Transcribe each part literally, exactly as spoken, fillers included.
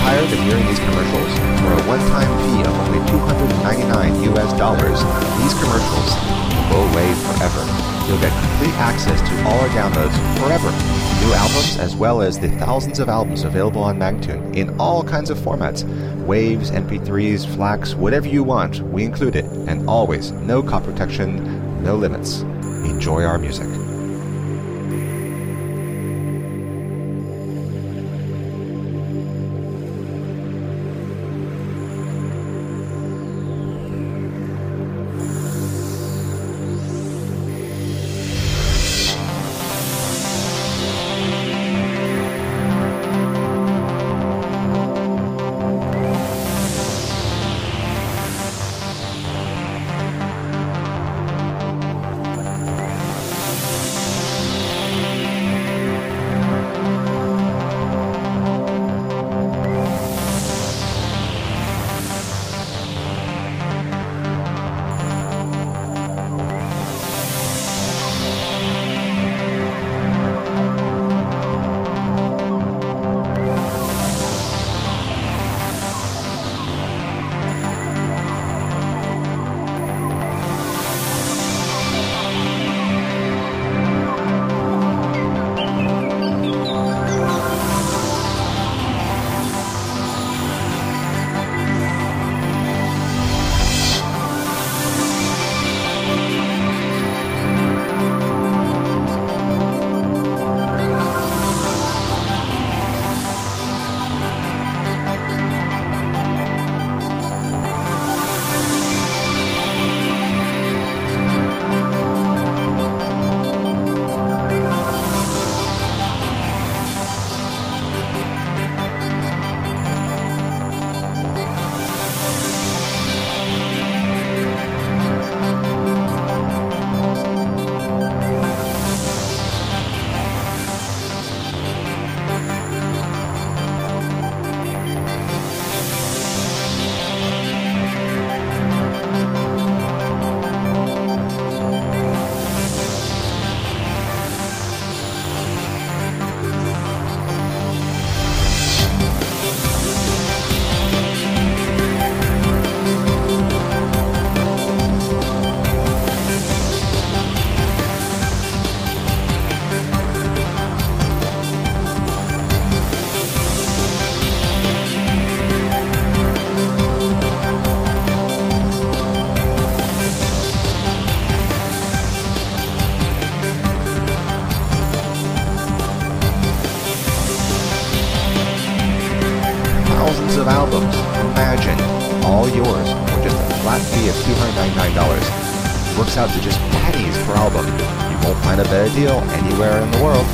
tired of hearing these commercials? For a one-time fee of only two hundred ninety-nine U S dollars, these commercials will go away forever. You'll get complete access to all our downloads forever. New albums as well as the thousands of albums available on Magtune in all kinds of formats. Waves, M P threes, FLACs, whatever you want, we include it. And always, no copy protection, no limits. Enjoy our music. Of albums, imagine, all yours for just a flat fee of two hundred ninety-nine dollars. Works out to just pennies per album. You won't find a better deal anywhere in the world.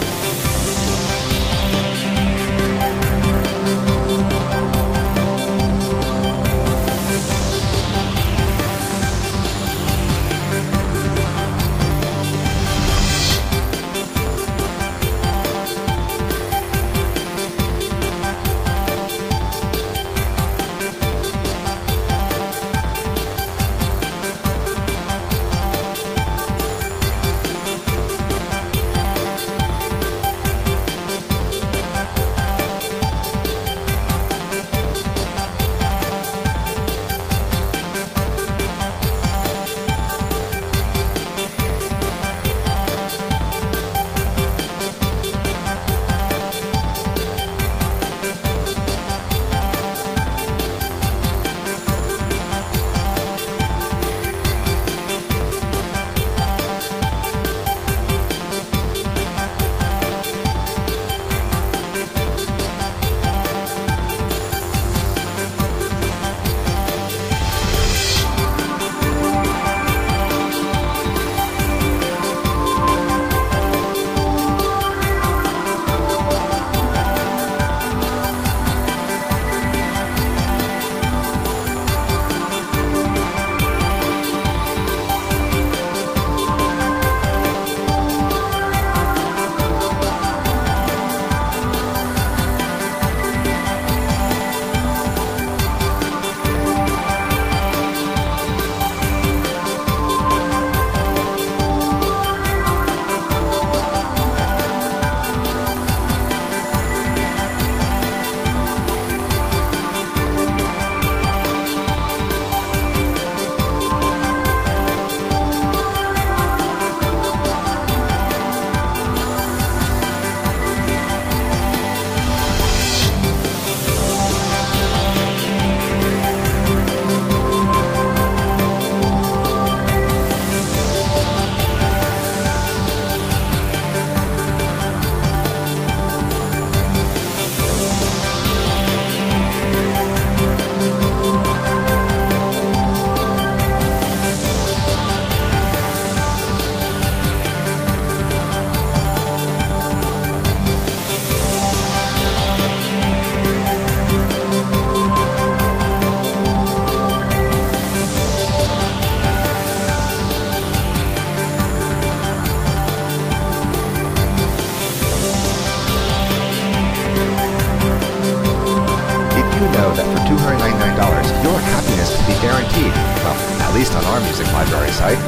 know that for two hundred ninety-nine dollars, your happiness can be guaranteed. Well, at least on our music library site.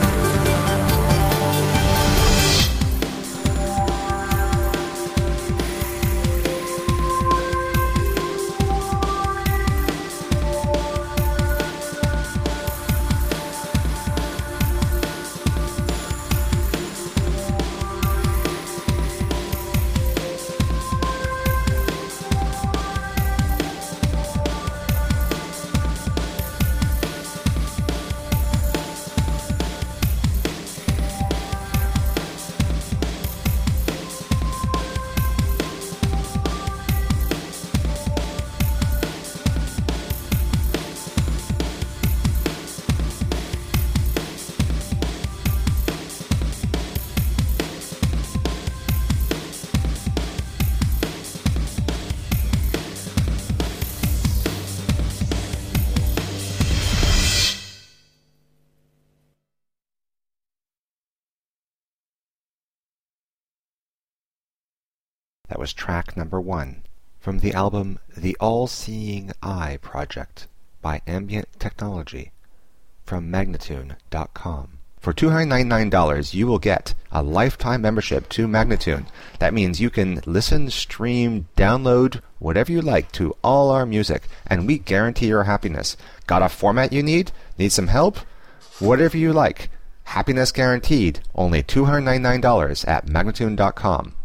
That was track number one from the album The All-Seeing Eye Project by Ambient Technology from Magnatune dot com. For two hundred ninety-nine dollars, you will get a lifetime membership to Magnatune. That means you can listen, stream, download, whatever you like to all our music, and we guarantee your happiness. Got a format you need? Need some help? Whatever you like. Happiness guaranteed. Only two hundred ninety-nine dollars at Magnatune dot com.